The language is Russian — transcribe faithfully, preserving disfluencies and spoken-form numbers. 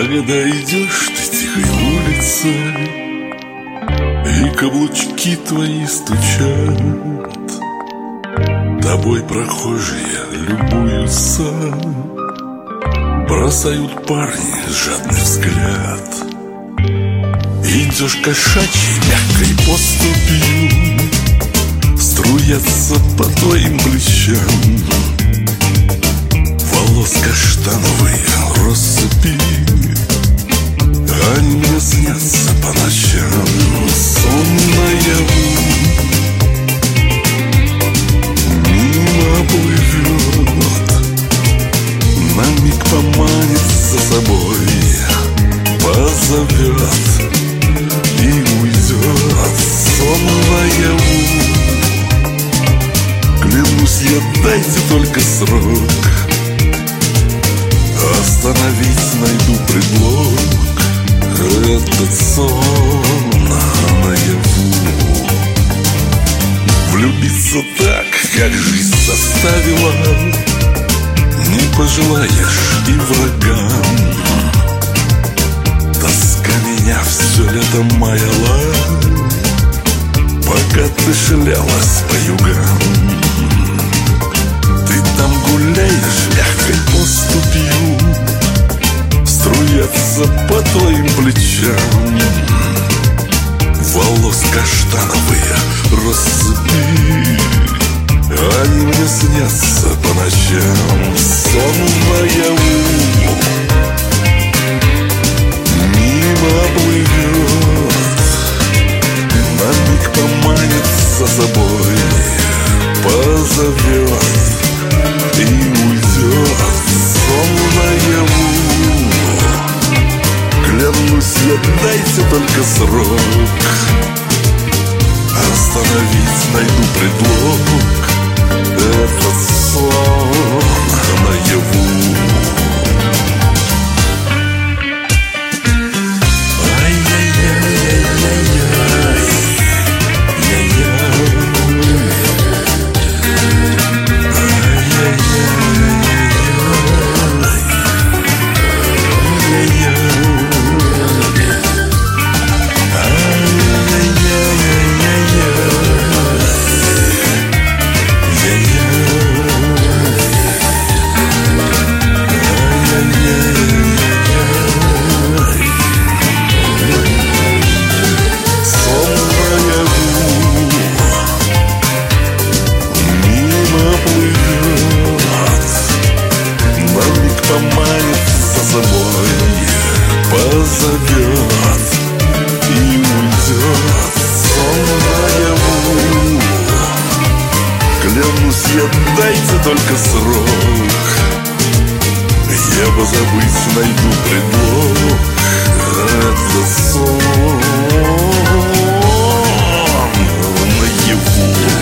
Когда идешь ты тихой улицей, и каблучки твои стучат, тобой прохожие любуются, бросают парни жадный взгляд. Идешь кошачьей мягкой поступью, струятся по твоим плечам волос каштановые россыпи. Они мне снятся по ночам, сон наяву мимо плывет, на миг поманит за собой, позовет и уйдет. Сон наяву, клянусь я, дайте только срок, остановить найду предлог. Этот сон наяву. Влюбиться так, как жизнь заставила, не пожелаешь и врагам. Тоска меня все лето маяла, пока ты шлялась по югам. Ты там гуляешь мягкой поступью, струятся по твоим плечам волос каштановые россыпи. Они мне снятся по ночам, сон наяву мимо плывет, на миг поманит за собой, позовет и уйдет. Сон наяву, клянусь я, дайте только срок, остановить найду предлог. Этот сон наяву. Поманит за собой, позовет и уйдет. Сон наяву, клянусь я, дайте только срок, я позабыть найду предлог. Этот сон наяву.